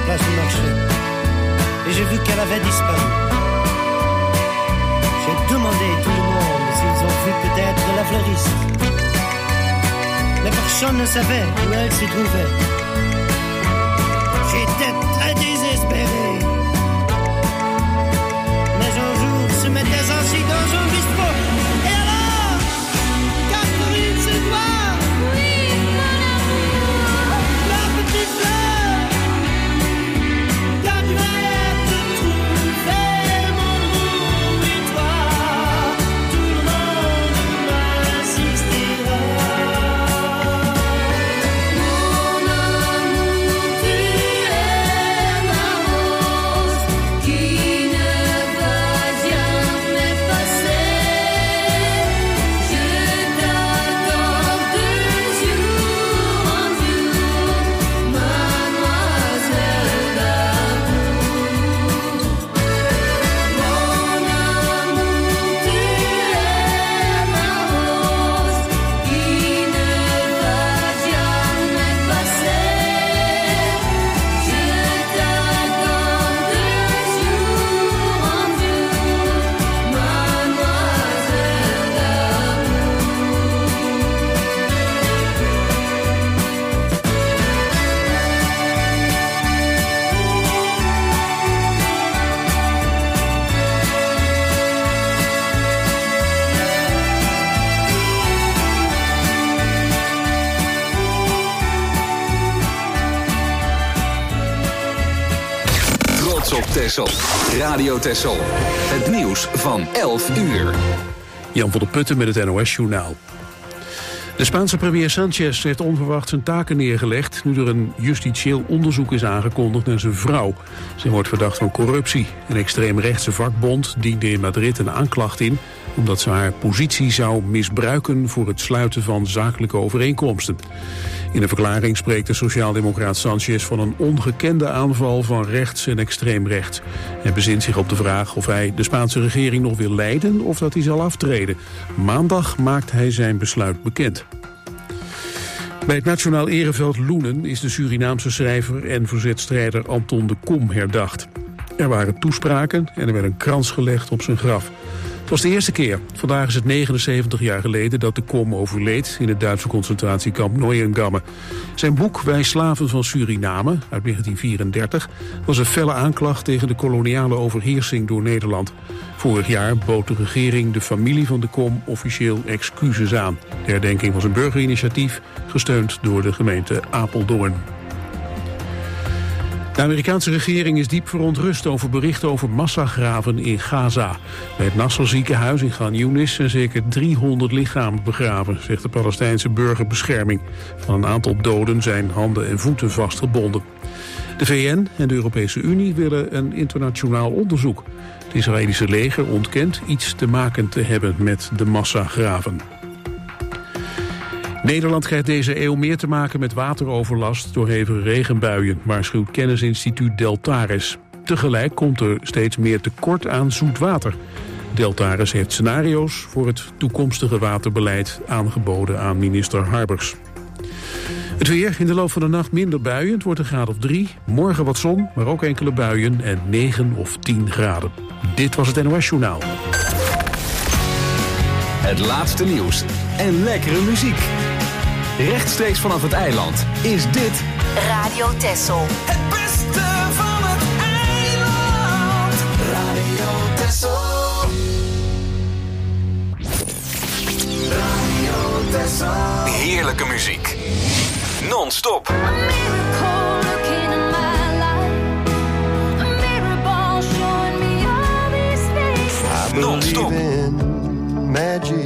place du marché. Et j'ai vu qu'elle avait disparu. J'ai demandé à tout le monde s'ils ont vu peut-être la fleuriste. Mais personne ne savait où elle se trouvait. J'étais très désespéré. Mais un jour, se mettait assis dans un bistrot. Et alors, Catherine, c'est toi? Oui, mon amour. La petite fleur. Quand tu allais te trouver, mon amour, et toi, tout le monde m'assistera. Mon amour, tu es ma rose qui ne va jamais passer. Je t'attends de jour en jour, mademoiselle d'amour. Mon amour, tu es ma rose qui ne va jamais passer. Je t'attends de jour en jour, mademoiselle Trots op Texel. Radio Texel. Het nieuws van 11 uur. Jan van der Putten met het NOS-journaal. De Spaanse premier Sánchez heeft onverwacht zijn taken neergelegd nu er een justitieel onderzoek is aangekondigd naar zijn vrouw. Ze wordt verdacht van corruptie. Een extreemrechtse vakbond diende in Madrid een aanklacht in omdat ze haar positie zou misbruiken voor het sluiten van zakelijke overeenkomsten. In een verklaring spreekt de sociaaldemocraat Sánchez van een ongekende aanval van rechts en extreem rechts. Hij bezint zich op de vraag of hij de Spaanse regering nog wil leiden of dat hij zal aftreden. Maandag maakt hij zijn besluit bekend. Bij het Nationaal Ereveld Loenen is de Surinaamse schrijver en verzetstrijder Anton de Kom herdacht. Er waren toespraken en er werd een krans gelegd op zijn graf. Het was de eerste keer. Vandaag is het 79 jaar geleden dat de Kom overleed in het Duitse concentratiekamp Neuengamme. Zijn boek Wij slaven van Suriname uit 1934 was een felle aanklacht tegen de koloniale overheersing door Nederland. Vorig jaar bood de regering de familie van de Kom officieel excuses aan. De herdenking was een burgerinitiatief, gesteund door de gemeente Apeldoorn. De Amerikaanse regering is diep verontrust over berichten over massagraven in Gaza. Bij het Nasser ziekenhuis in Khan Yunis zijn zeker 300 lichamen begraven, zegt de Palestijnse burgerbescherming. Van een aantal doden zijn handen en voeten vastgebonden. De VN en de Europese Unie willen een internationaal onderzoek. Het Israëlische leger ontkent iets te maken te hebben met de massagraven. Nederland krijgt deze eeuw meer te maken met wateroverlast door hevige regenbuien, waarschuwt kennisinstituut Deltares. Tegelijk komt er steeds meer tekort aan zoet water. Deltares heeft scenario's voor het toekomstige waterbeleid aangeboden aan minister Harbers. Het weer, in de loop van de nacht minder buien, het wordt een graad of 3. Morgen wat zon, maar ook enkele buien en 9 of 10 graden. Dit was het NOS Journaal. Het laatste nieuws en lekkere muziek. Rechtstreeks vanaf het eiland is dit Radio Texel. Het beste van het eiland. Radio Texel. Radio Texel. heerlijke muziek. Non-stop. Non-stop. Magic,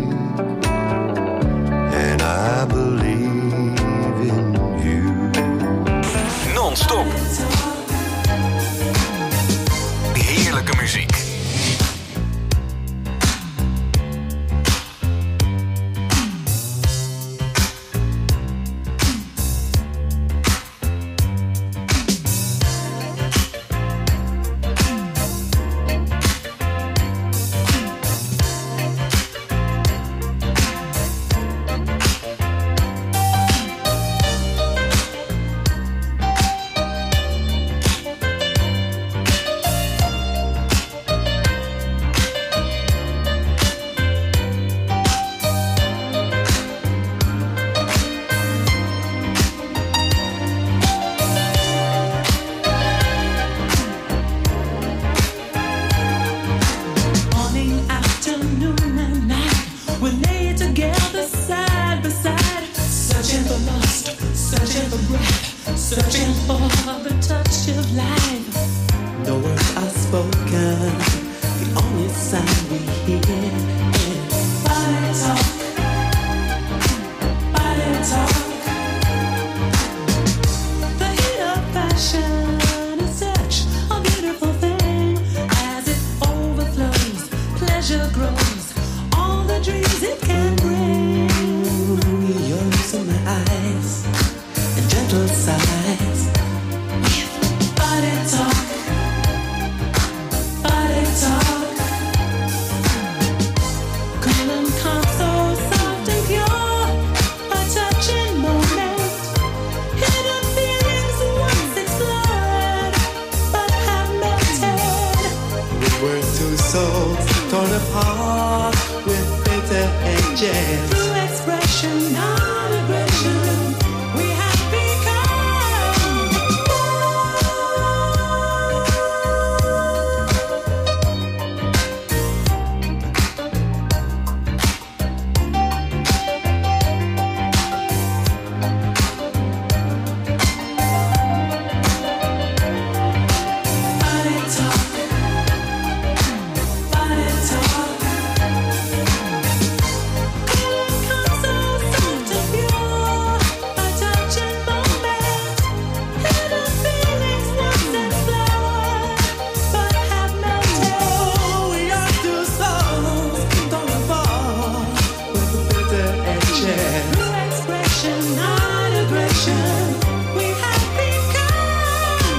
and I believe in you. Non-stop. Heerlijke muziek. Searching for lust, searching for breath, searching for the touch of life. No words are spoken, the only sound we hear is body talk, body talk. The heat of passion is such a beautiful thing. As it overflows, pleasure grows, all the dreams it can bring. You're losing my eyes and gentle sighs. Body talk, body talk. Cool and calm, so soft and pure, a touching moment. Hidden feelings once explored, but have melted. We were two souls torn apart with bitter edges. Through expression, not aggression, we have become body talk, body talk. Come so soft and pure, a touching moment. Hidden feelings once explored, but have melted. Oh, we are two souls torn apart with bitter edges. Through expression, not aggression, we have become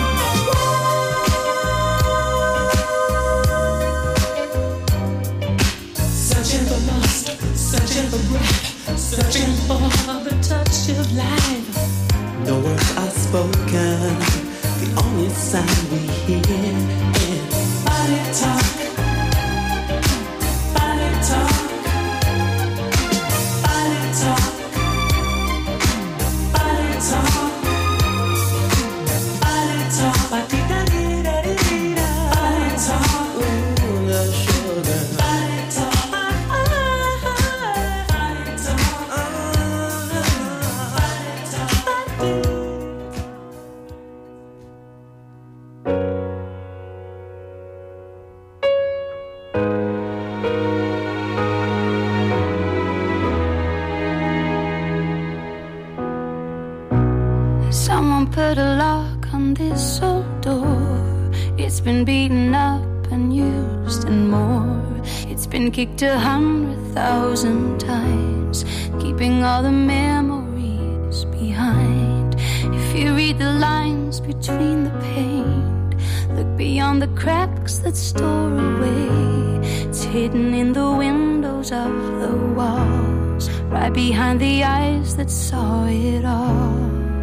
one. Searching for lust, searching for breath, searching for the touch of life. No words are spoken, the only sound we hear is body talk, body talk, body talk, body talk, body talk, body talk, ooh, the sugar. Body talk, body talk, body talk. Someone put a lock on this old door. It's been beaten up and used and more. It's been kicked 100,000 times, keeping all the memories behind. If you read the lines between the paint, look beyond the cracks that store away. It's hidden in the windows of the walls, right behind the eyes that saw it all.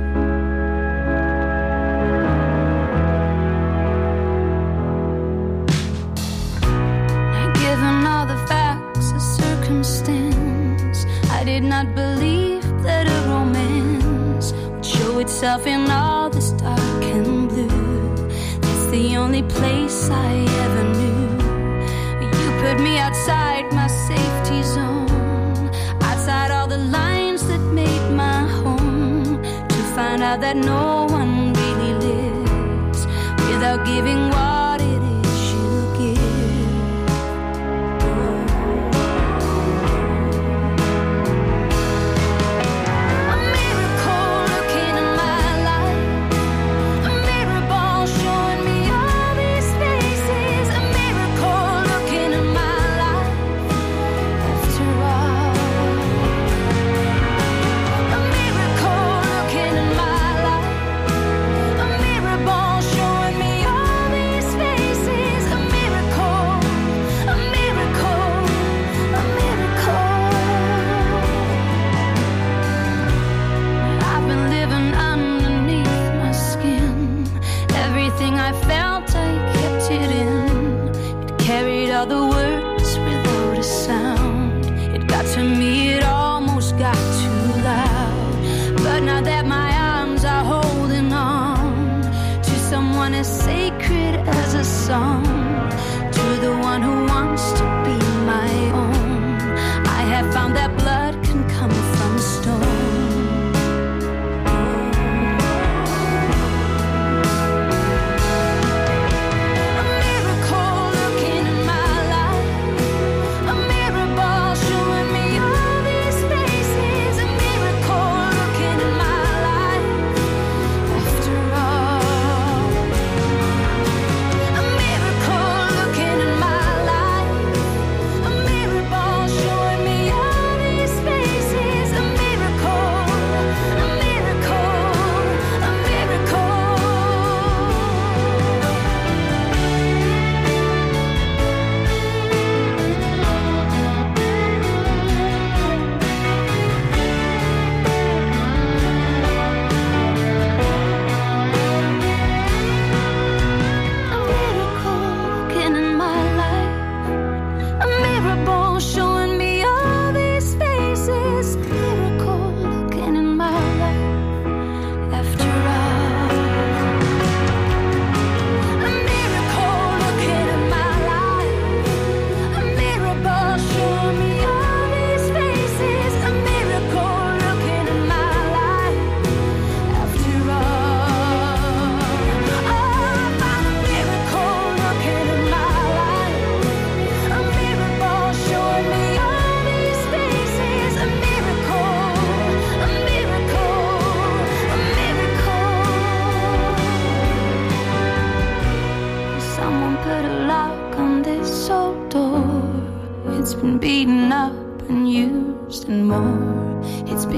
Given all the facts of circumstance, I did not believe that a romance would show itself in all this dark and blue. That's the only place I ever knew. You put me outside my safety zone, outside all the lines that made my home, to find out that no one really lives without giving what it is you give. A miracle looking in my life, a mirror ball showing me all these faces, a miracle looking in my life after all. A miracle looking in my life, a mirror ball showing me all these faces, a miracle, a miracle, a miracle. I've been living underneath my skin. Everything I felt, I kept it in. It carried all the words without a sound. It got to me, it almost got too loud. But now that my arms are holding on to someone as sacred as a song, to the one who wants to be my own, I have found that blood can come from stone.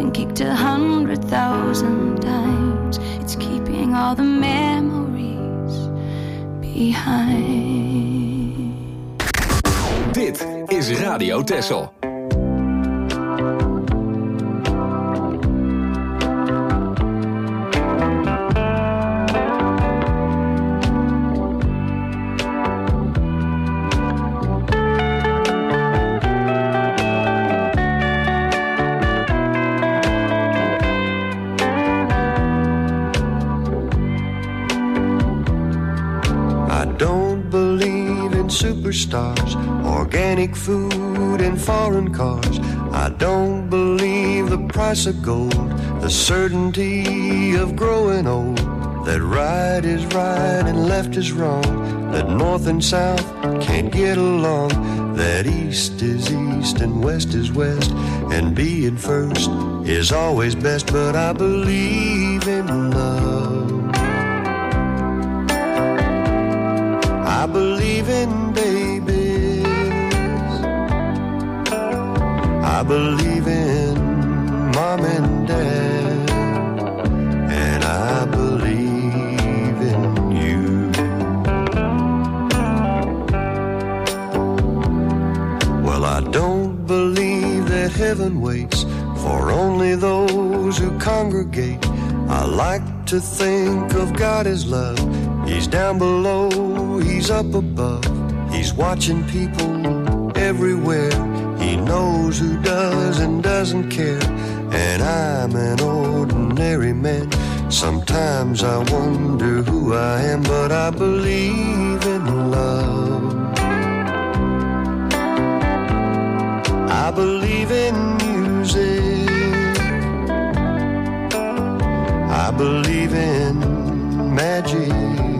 been kicked 100,000 times. It's keeping all the memories behind. Dit is Radio Texel. Superstars, organic food and foreign cars. I don't believe the price of gold, the certainty of growing old, that right is right and left is wrong, that north and south can't get along, that east is east and west is west, and being first is always best. But I believe in love. I believe in babies. I believe in mom and dad. And I believe in you. Well, I don't believe that heaven waits for only those who congregate. I like to think of God as love. He's down below, he's up above. He's watching people everywhere. He knows who does and doesn't care. And I'm an ordinary man. Sometimes I wonder who I am, but I believe in love. I believe in music. I believe in magic.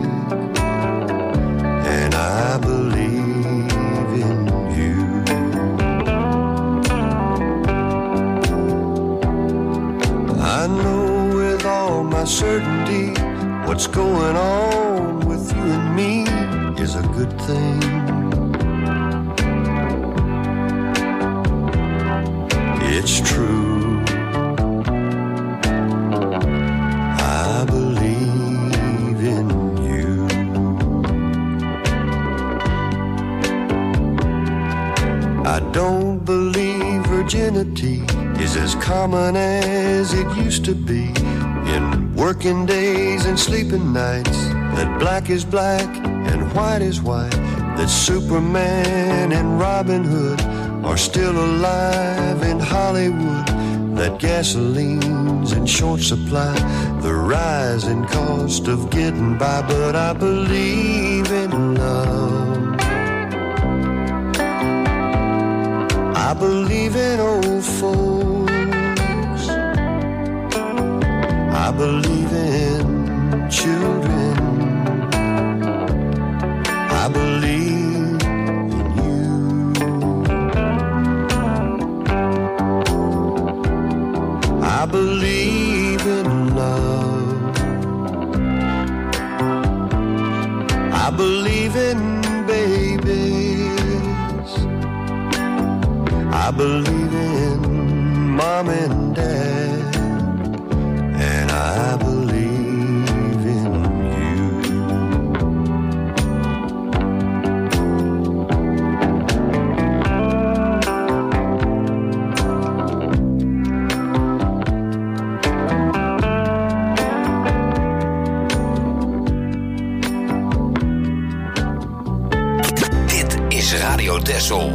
And I believe in you. I know with all my certainty what's going on with you and me is a good thing. It's true. I believe in you. I don't believe virginity is as common as it used to be. In working days and sleeping nights, that black is black and white is white, that Superman and Robin Hood are still alive in Hollywood, that gasoline's in short supply, the rising cost of getting by. But I believe in love. I believe in old folks. I believe in children. I believe in you. I believe in love. I believe in babies. I believe in mom and dad. And I believe in you. Dit is Radio Texel.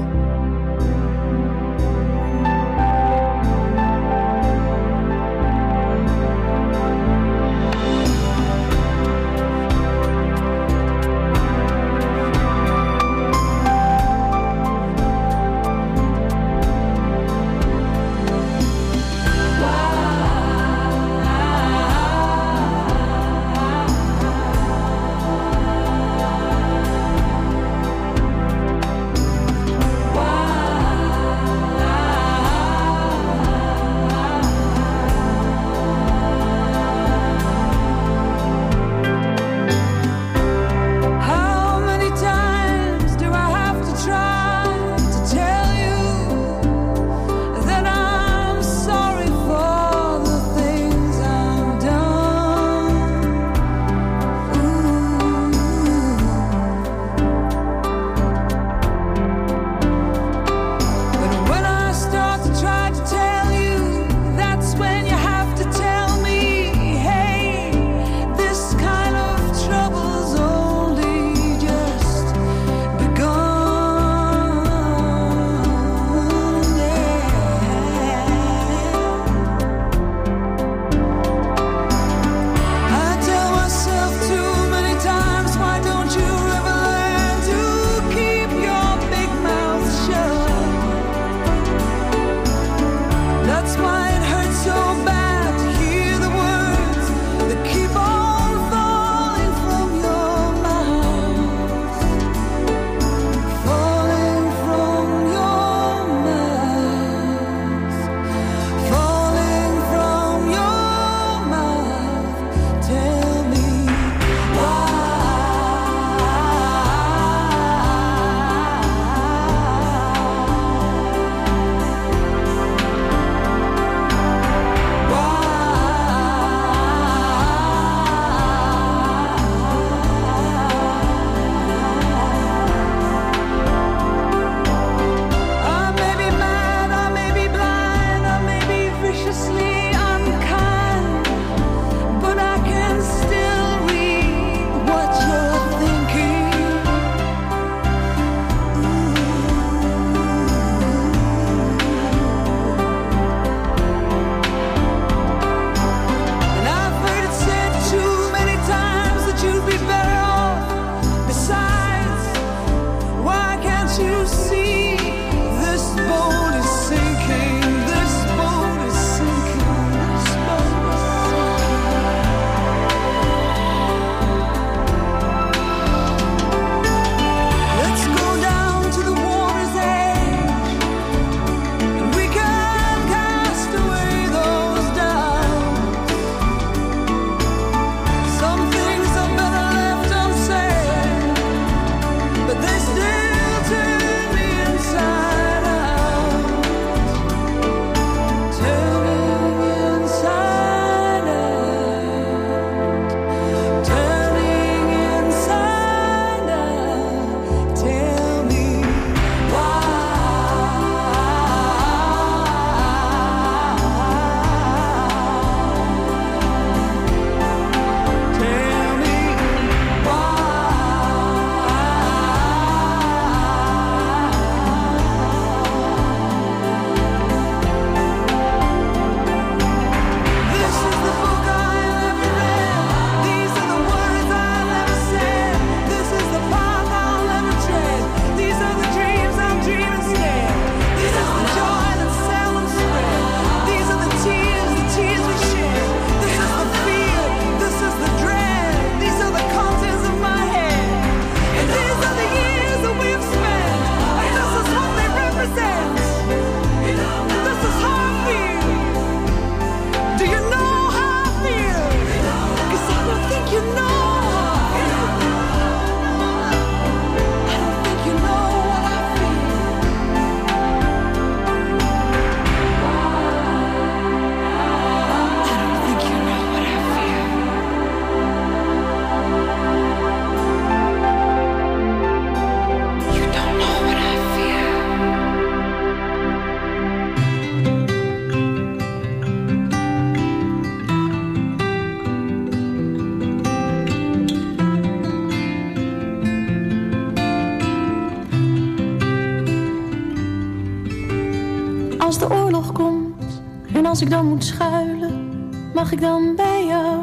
ik dan moet schuilen, mag ik dan bij jou?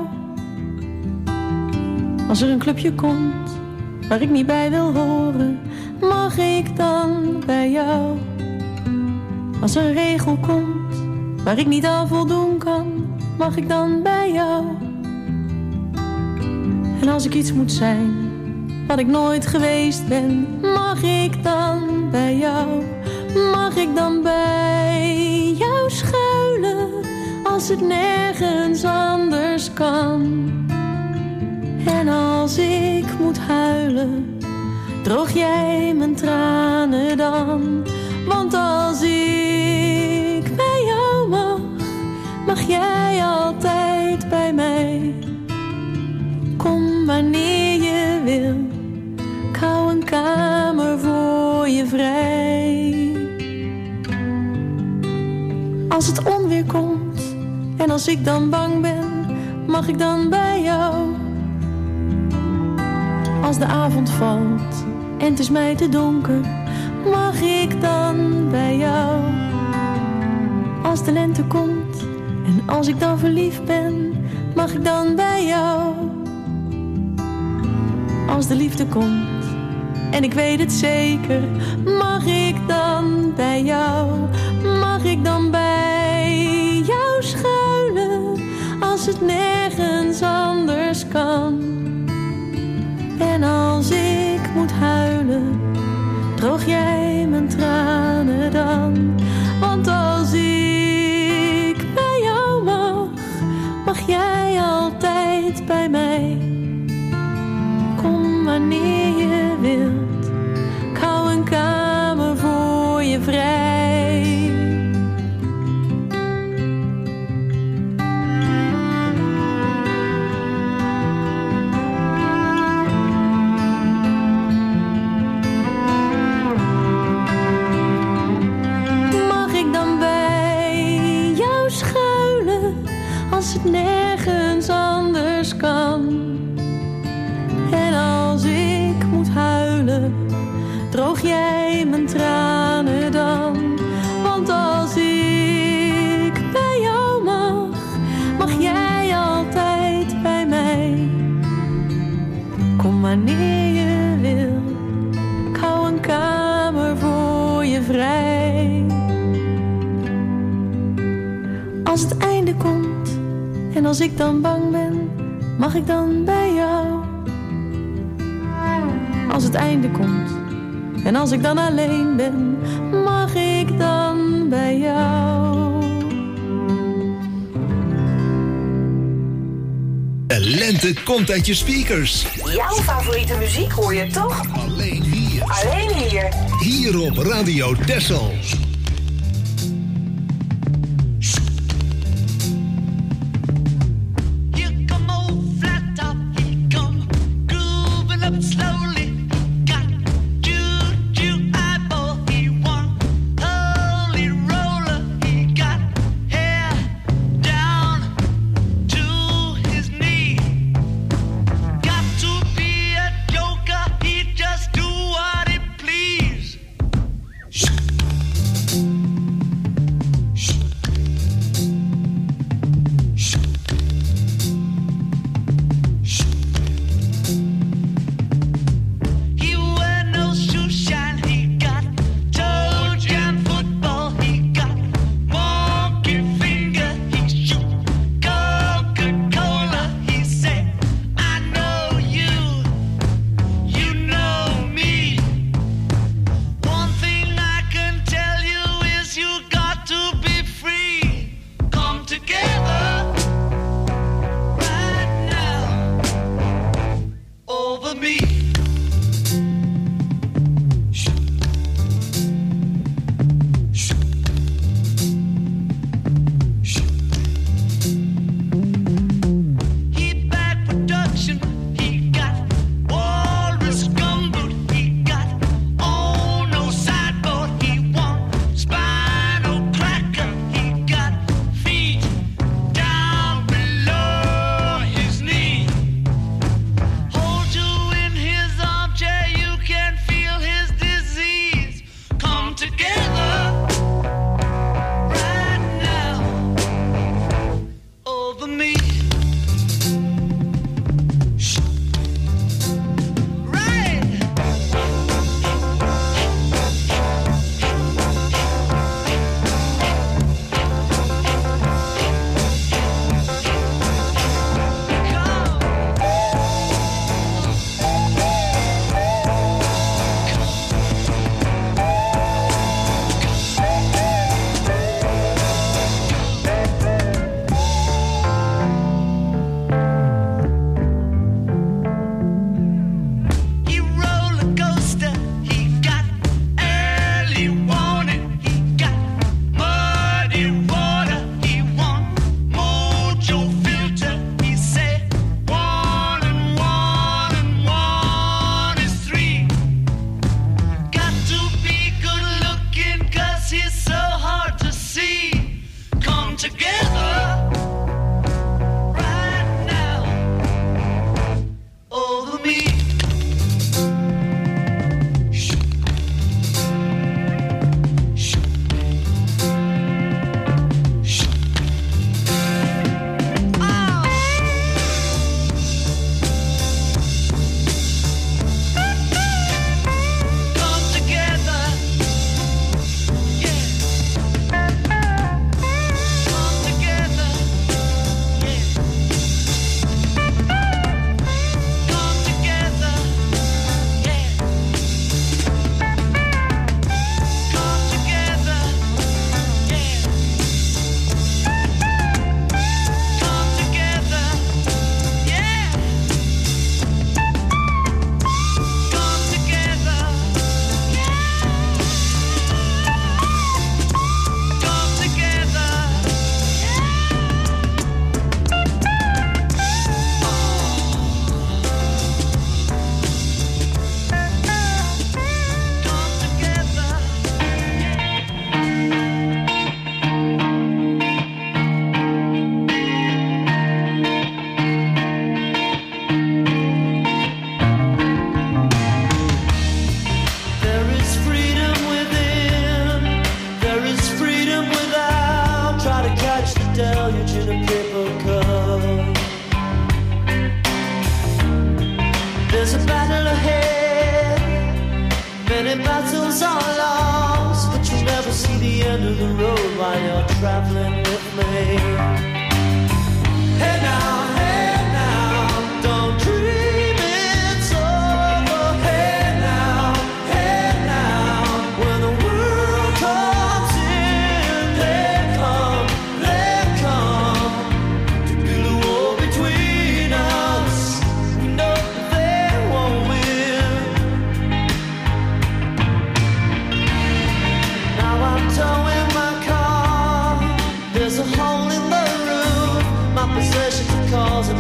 Als er een clubje komt waar ik niet bij wil horen, mag ik dan bij jou? Als er een regel komt waar ik niet aan voldoen kan, mag ik dan bij jou? En als ik iets moet zijn wat ik nooit geweest ben, mag ik dan bij jou? Mag ik dan bij jou schuilen als het nergens anders kan? En als ik moet huilen, droog jij mijn tranen dan? Want als ik bij jou mag jij altijd bij mij. Kom wanneer je wil, ik hou een kamer voor je vrij. Als het onweer komt en als ik dan bang ben, mag ik dan bij jou? Als de avond valt en het is mij te donker, mag ik dan bij jou? Als de lente komt en als ik dan verliefd ben, mag ik dan bij jou? Als de liefde komt en ik weet het zeker, mag ik dan bij jou? Mag ik dan bij jou schuilen als het nergens anders kan? En als ik moet huilen, droog jij mijn tranen dan? Want als ik bij jou mag jij altijd bij mij. Kom wanneer je wilt, ik hou een kamer voor je vrij. Mag ik dan bij jou schuilen als het nergens anders kan? En als ik moet huilen, droog jij mijn tranen dan? Want als ik bij jou mag jij altijd bij mij. Kom wanneer je wil, ik hou een kamer voor je vrij. Als het einde komt en als ik dan bang ben, mag ik dan bij jou? Als het einde komt en als ik dan alleen ben, mag ik dan bij jou? De lente komt uit je speakers. Jouw favoriete muziek hoor je toch? Alleen hier. Alleen hier. Hier op Radio Texel.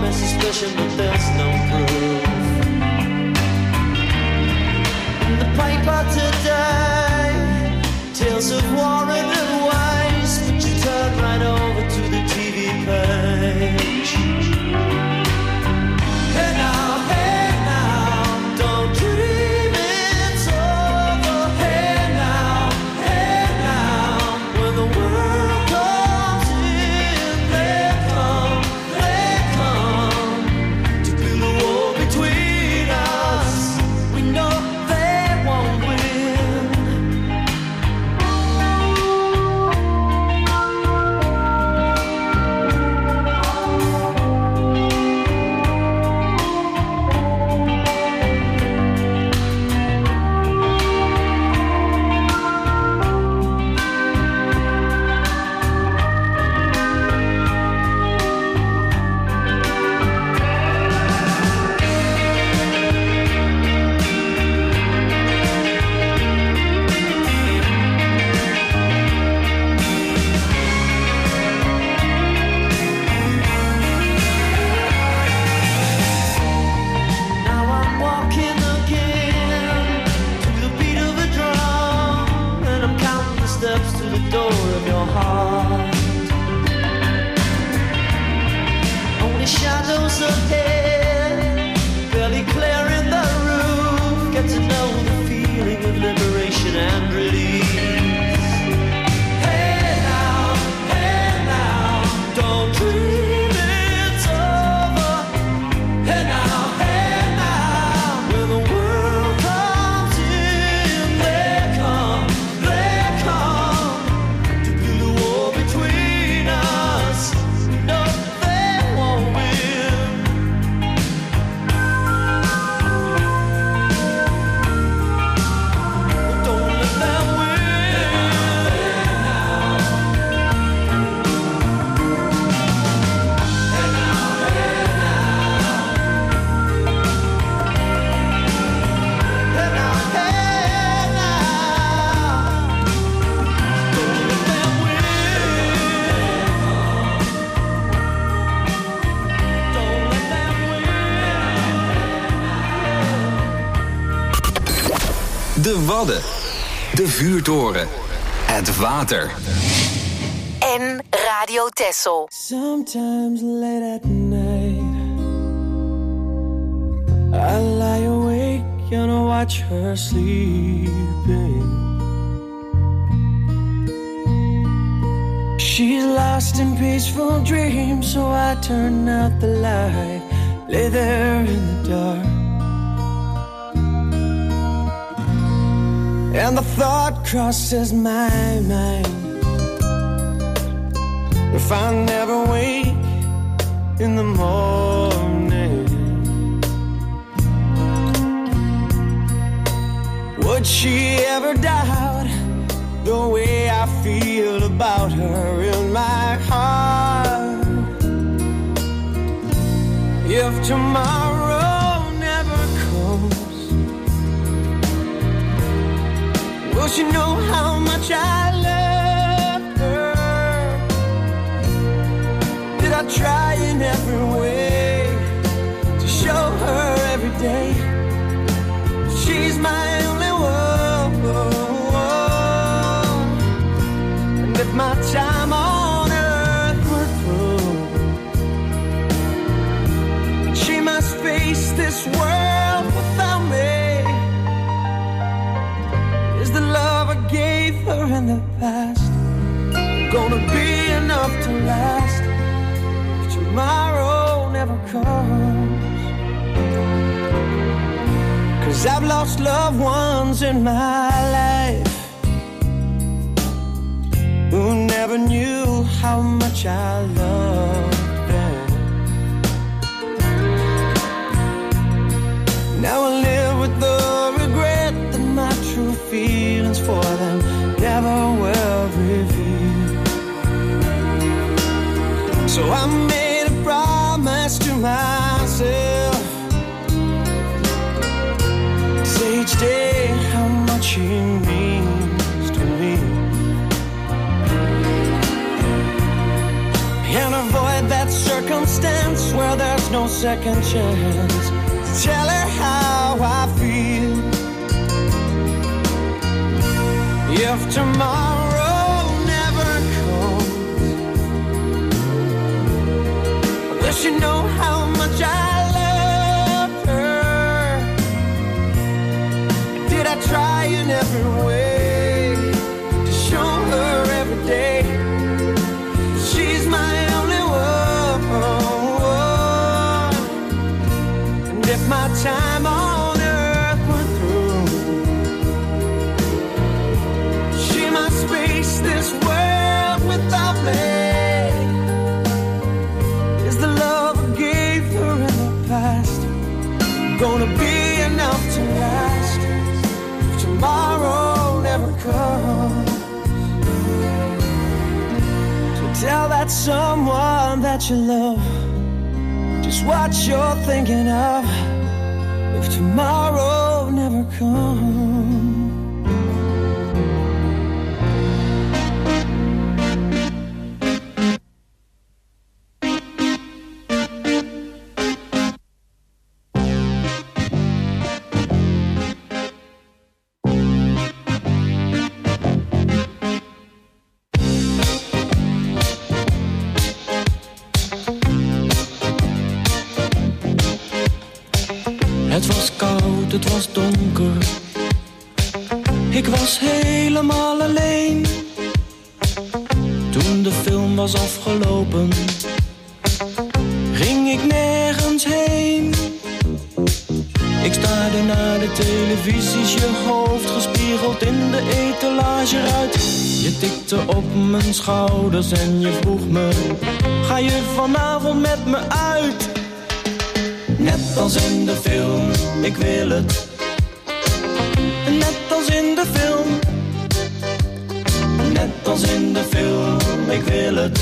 my suspicion, but there's no proof. In the paper today, tales of war and waste, but you turn right over to the TV page. Hey now, don't dream it's over. Hey now, when the world comes in, they come to build a wall between us. We know they won't win. Now I'm walking again to the beat of a drum, and I'm counting the steps to the door of your heart. Only shadows ahead, barely clearing the roof. Get to know the feeling of liberation and release. Hey now, don't dream it's over. Hey now, when the world comes in, they come to build a wall between us. No, they won't win. Don't let them De Wadden. De Vuurtoren. Het water. En Radio Texel. Sometimes late at night I lie awake and watch her sleeping. She's lost in peaceful dreams, so I turn out the light, lay there in the dark. And the thought crosses my mind, if I never wake in the morning, would she ever doubt the way I feel about her in my heart? If tomorrow never comes, will she know how much I love her? Did I try in every way to show her every day she's my only one? And if my time on earth were through, she must face this world without me. Is the love I gave her in the past gonna be enough to last if tomorrow never comes? 'Cause I've lost loved ones in my life who never knew how much I loved them. Now I live with the regret that my true feelings for them never will reveal. So I made a promise to myself, say each day how much he means to me, and avoid that circumstance where there's no second chance. Tell her how I feel. If tomorrow never comes, I wish you know how much I love her. Did I try in every way to show her every day she's my only one? And if my time on earth were through, she must face this world without me. Is the love I gave her in the past gonna be enough to last if tomorrow never comes? So tell that someone that you love just what you're thinking of if tomorrow never comes. Het was koud, het was donker. Ik was helemaal alleen. Toen de film was afgelopen, ging ik nergens heen. Ik staarde naar de televisies, je hoofd gespiegeld in de etalage eruit. Je tikte op mijn schouders en je vroeg me, ga je vanavond met me uit? Net als in de film, ik wil het. Net als in de film. Net als in de film, ik wil het.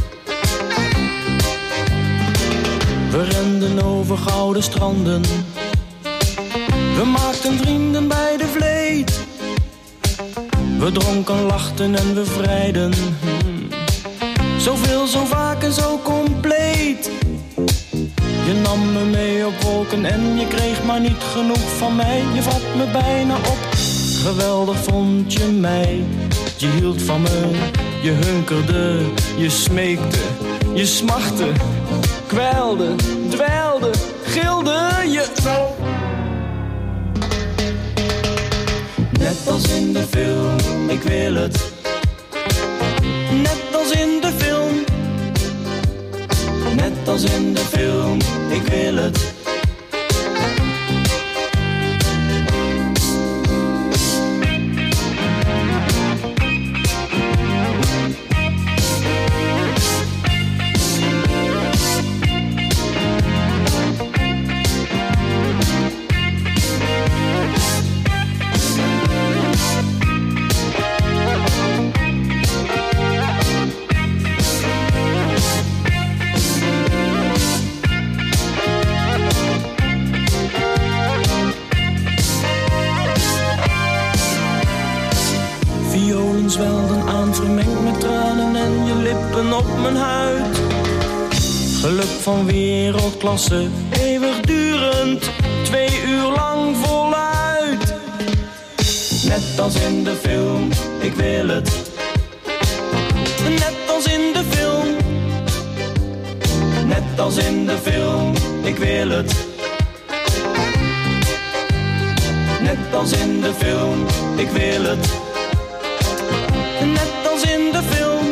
We renden over gouden stranden. We maakten vrienden bij de vleet. We dronken, lachten en we vrijden. Zoveel, zo vaak en zo compleet. Je nam me mee op wolken en je kreeg maar niet genoeg van mij. Je vat me bijna op, geweldig vond je mij. Je hield van me, je hunkerde, je smeekte, je smachtte, kwijlde, dweilde, gilde je zo. Net als in de film, ik wil het. Net als in de film. Net als in de film, ik wil het. Zwelden aan, vermengd met tranen en je lippen op mijn huid. Geluk van wereldklasse, eeuwigdurend, 2 uur lang voluit. Net als in de film, ik wil het. Net als in de film. Net als in de film, ik wil het. Net als in de film, ik wil het. Net als in de film.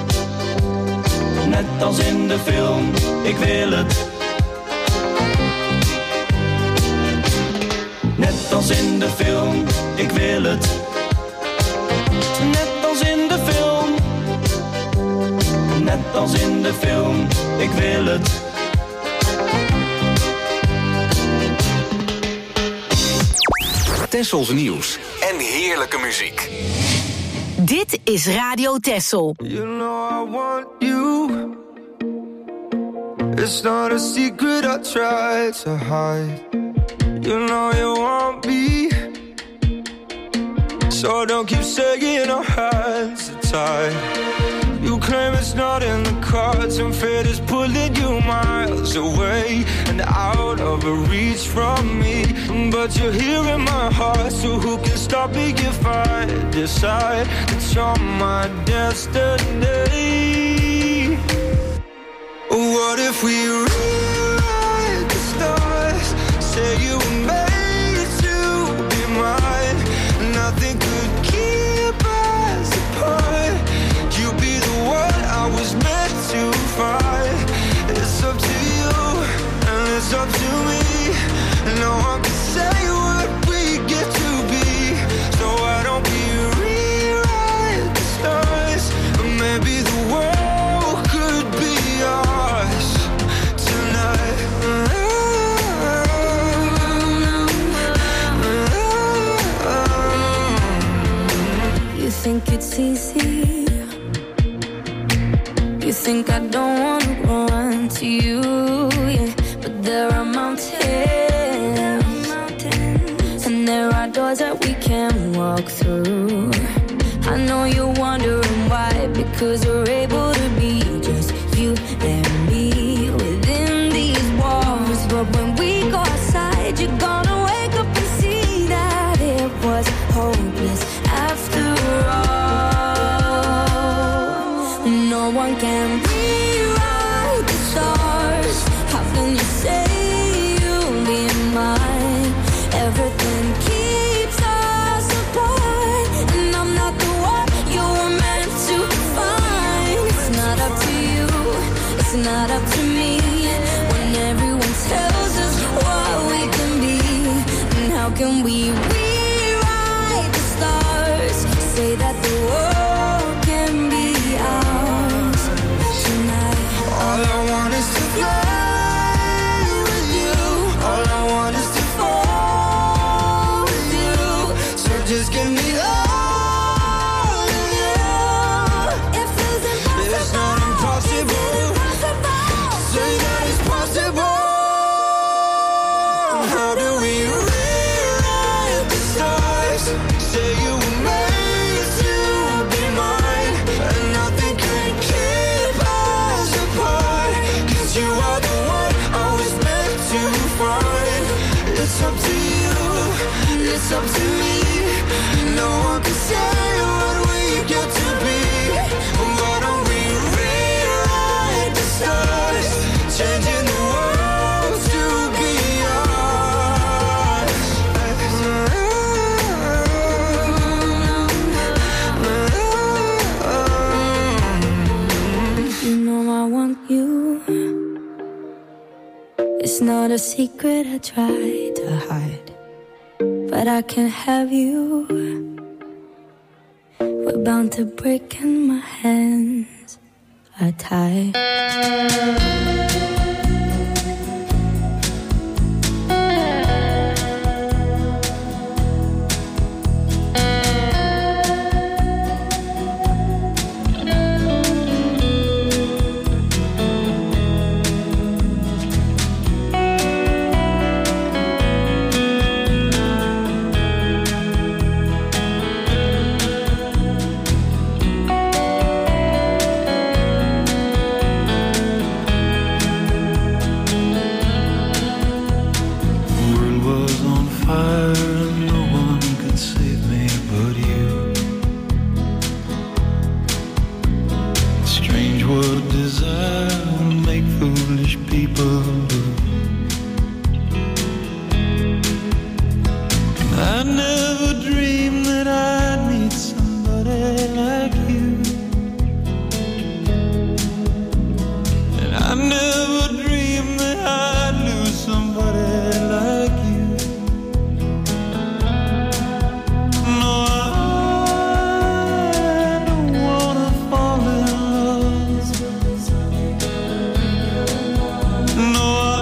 Net als in de film, ik wil het. Net als in de film, ik wil het. Net als in de film. Net als in de film, ik wil het. Tessels nieuws en heerlijke muziek. Dit is Radio Tessel. You know I want you. It's not a secret I try to hide. You know you want me. So don't keep saying our hands are tied. You claim it's not in the cards and fate is pulling you miles away and out of reach from me. But you're here in my heart, so who can stop me if I decide that you're my destiny? What if we rewrite the stars? Say you were made to be mine. Nothing could keep us apart. You'd be the one I was meant to find. It's up to you and it's up to me. No one can say what we get to be. So why don't we rewrite the stars? Maybe the world could be ours tonight. You think it's easy? You think I don't wanna run to you, yeah. But there are mountains, and there are doors that we can walk through. I know you're wondering why, because we're able to be just you and me within these walls. But when we go outside, you're gonna wake up and see that it was hopeless after all. No one can rewrite the stars. How can you say you'll be mine? Everything keeps us apart, and I'm not the one you were meant to find. It's not up to you, it's not up to me. When everyone tells us what we can be, and how can we rewrite the stars? Say that the world can be ours tonight. All I want is to fly with you. All I want is to fall with you. So just give me all of you. It feels impossible. It's not impossible. Say that it's possible. How do we rewrite the stars? Say you were made to be mine, and nothing can keep us apart. 'Cause you are the one I was meant to find. It's up to you, it's up to me. No one can say what we get to be. Why don't we rewrite the stars? Changing the world to be ours. You know I want you. It's not a secret I try to hide, but I can't have you. We're bound to break and my hands are tied. No,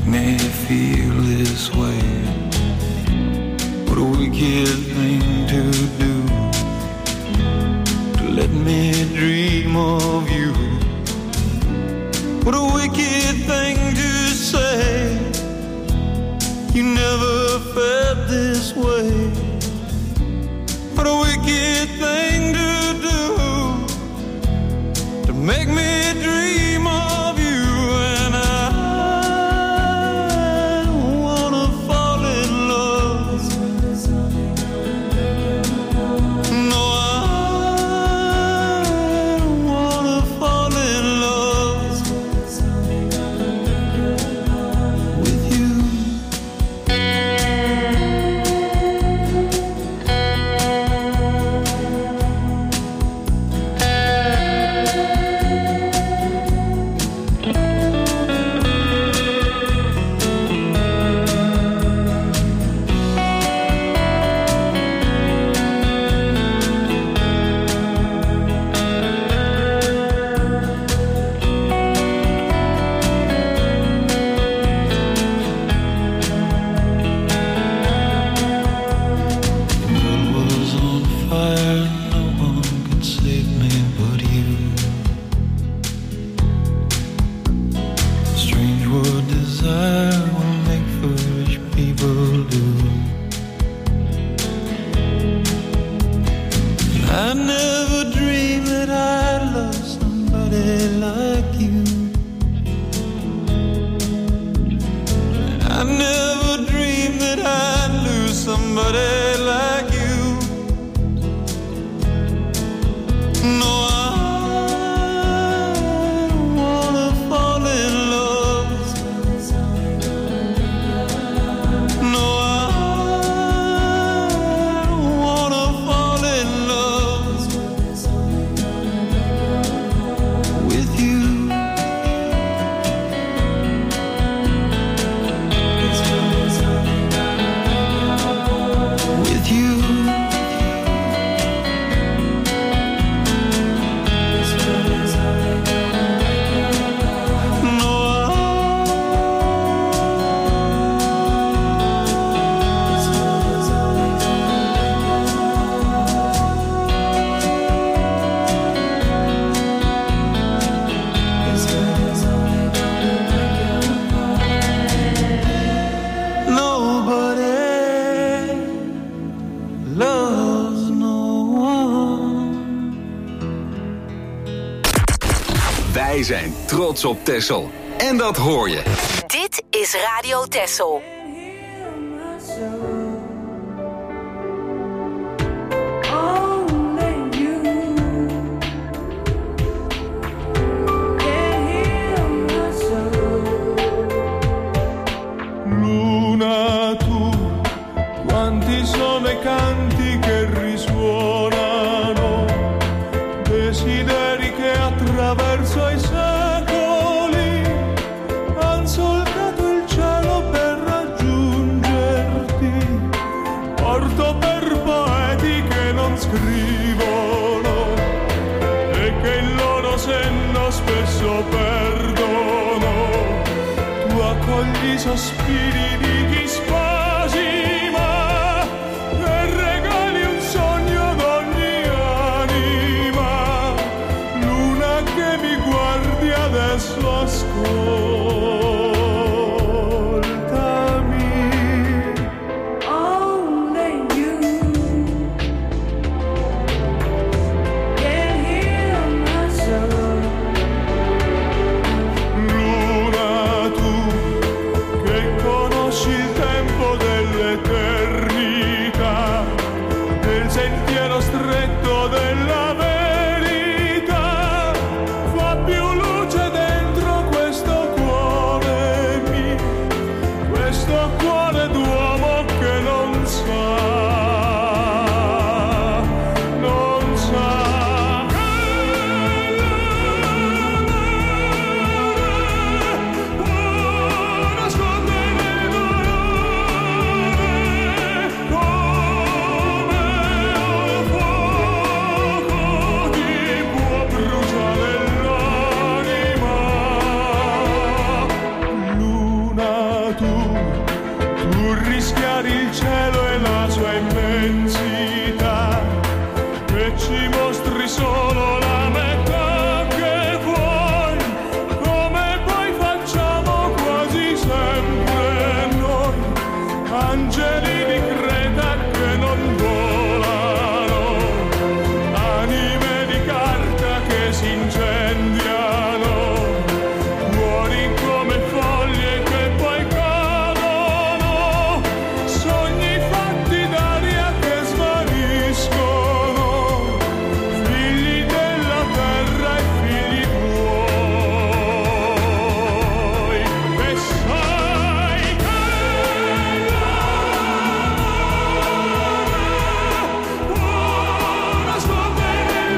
me feel this way. What a wicked thing to do, to let me dream of you. What a wicked thing to say, you never felt this way. What a wicked thing to do, to make me dream of you. And I wanna fall in love. No, I wanna fall in love with you. I never dreamed that I'd love somebody like you. And I never dreamed that I'd lose somebody like you. No, I don't wanna fall in love. No, I don't wanna fall in love with you. With you. Nobody loves no one. Wij zijn trots op Texel. En dat hoor je. Dit is Radio Texel. Luna, tu, quanti sono i canti che risuonano, desideri che attraverso i secoli han solcato il cielo per raggiungerti. Porto per poeti che non scrivono e che il loro senno spesso perdono. Tu accogli i sospiri di chi spasima e regali un sogno d'ogni anima. Luna che mi guardi adesso, ascoltami. Only you can heal my soul. Luna, tu che conosci il tempo angeli di creta che non volano, anime di carta che si incendiano, cuori come foglie che poi cadono, sogni fatti d'aria che svaniscono, figli della terra e figli tuoi. E sai che ora scopre il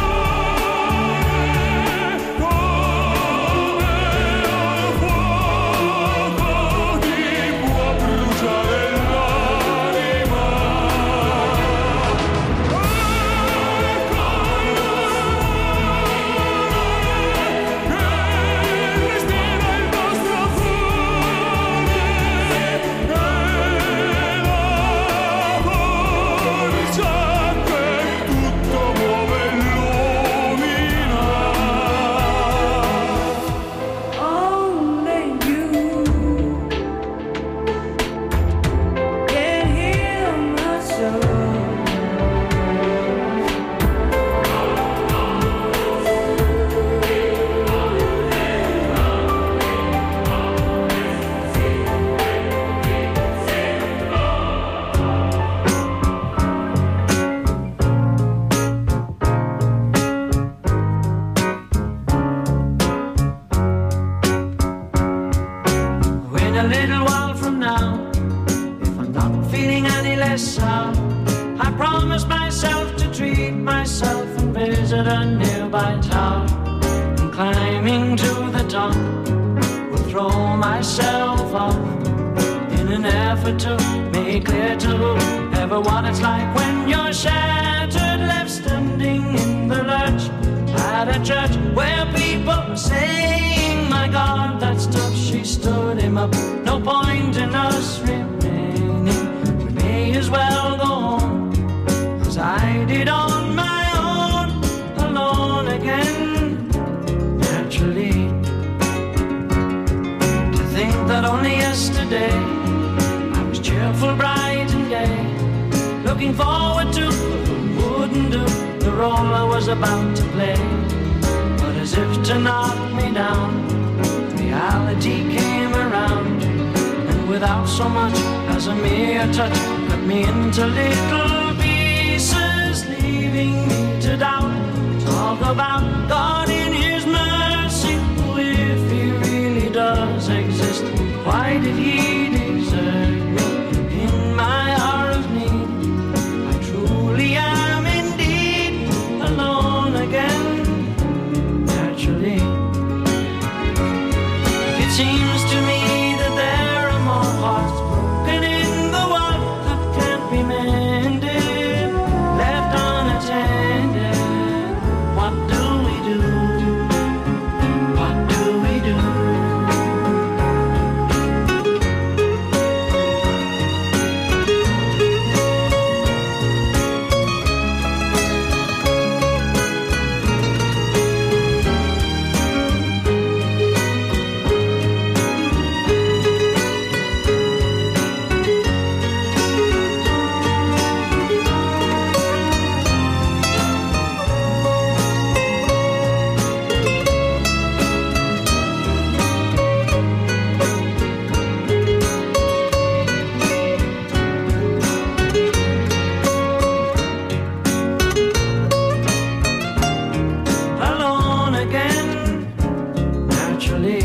dolore come al fuoco ti può bruciare l'anima. Che respira il nostro cuore e la forza che tutto muove e illumina. Only you can heal my soul. In a little while from now, if I'm not feeling any less sound, I promise myself to treat myself and visit a nearby town. And climbing to the top, will throw myself off in an effort to make clear to everyone it's like when you're shattered, left standing in the lurch at a church where people are saying, my God, that stuff, she stood him up. No point in us remaining, we may as well go home, as I did on my own, alone again, naturally. To think that only yesterday I was cheerful, bright and gay, looking forward to what wouldn't do the role I was about to play. But as if to knock me down, reality came around, and without so much as a mere touch, cut me into little pieces, leaving me to doubt. Talk about God in His mercy, if He really does exist, why did He desert me in my hour of need? I truly am indeed alone again, naturally. It seems to me that there are more hearts broken in the world that can't be mended, left unattended. What do we do? What do we do? Alone again, naturally.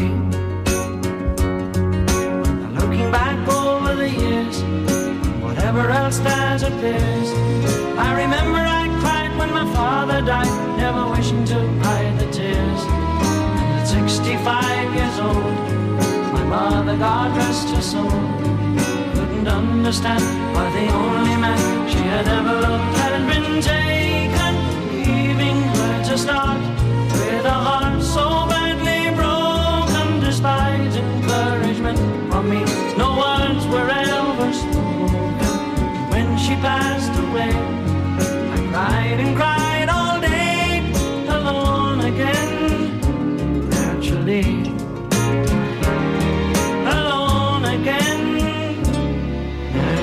Now looking back over the years, whatever else that appears, I remember I cried when my father died, never wishing to hide the tears. And at 65 years old, my mother, God rest her soul, couldn't understand why the only man she had ever loved had been taken, leaving her to start with a heart so badly broken. Despite encouragement from me, no words were ever spoken. When she passed away, I cried and cried all day, alone again, naturally. Alone again, naturally.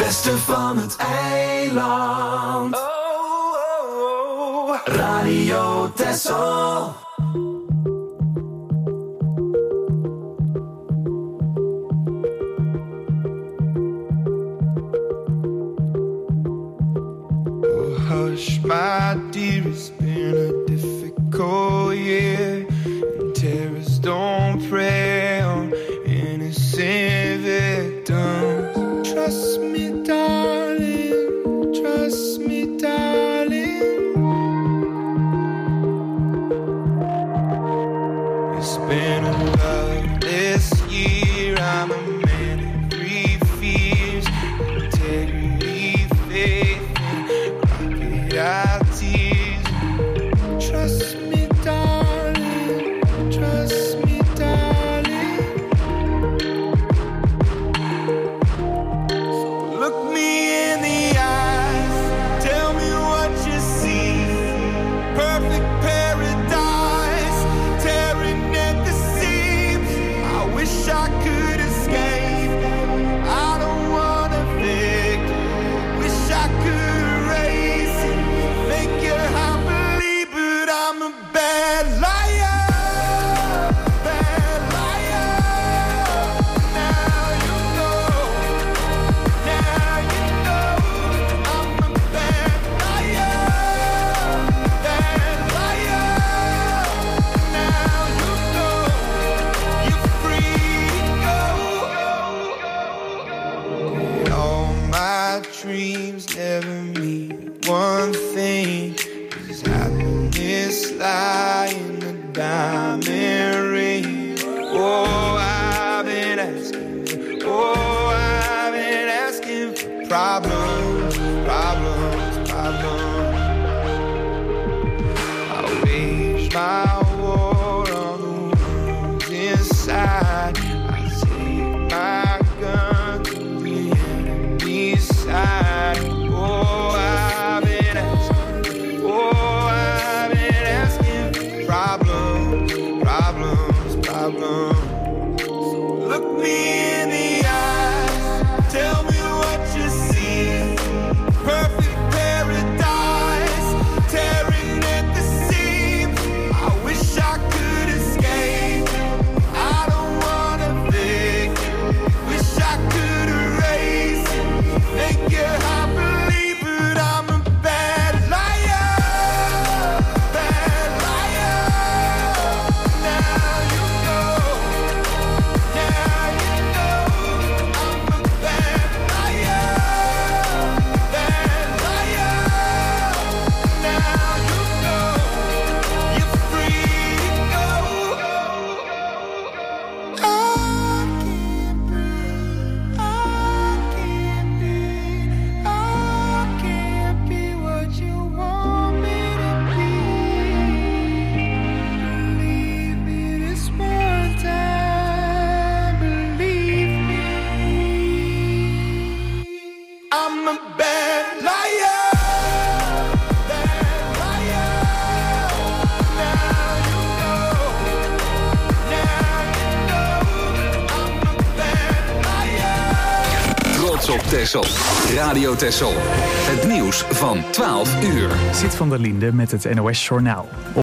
beste van het eiland. Radio Texel. Hush, my dear, it's been a difficult year. And terrorists don't prey on innocent victims. Trust me, darling. Trust me, darling. It's been a loveless year. I'm a man of three fears: integrity, faith, our tears. Trust me, darling. Trust me, darling. So look me in the eyes. Tell me what you see. Perfect paradise, tearing at the seams. I wish I could escape. I don't wanna think. Wish I could erase it. Make you happily, but I'm a bad liar. Bad liar. Now you know. Now you know. I'm a bad liar. Bad liar. Now you know. You're free to go. All my dreams never mean one thing. Is happiness lie in the diamond ring? Oh, I've been asking. Oh, I've been asking for problems, problems, problems. I wage my war on the ones inside. I take my gun to the enemy's side. Oh, I've been asking. Oh, I've been asking for problems, problems, problems. So look me in the eyes. Tell me what you see. Perfect paradise, tearing at the seams. I wish I could escape. I don't wanna think. Wish I could erase it. Make you happily, but I'm a bad liar. Bad liar. Now you know. Now you know. I'm a bad liar. Bad liar. Now you know. You're free to go. I can't breathe. I can't be. I can't be what you want me to be. Believe me this one time. Believe me. I'm a bad liar. Bad liar. Now you know. Now you know. I'm a bad liar. Trots op Texel. Radio Texel. Het nieuws van 12 uur. Zit van der Linde met het NOS Journaal.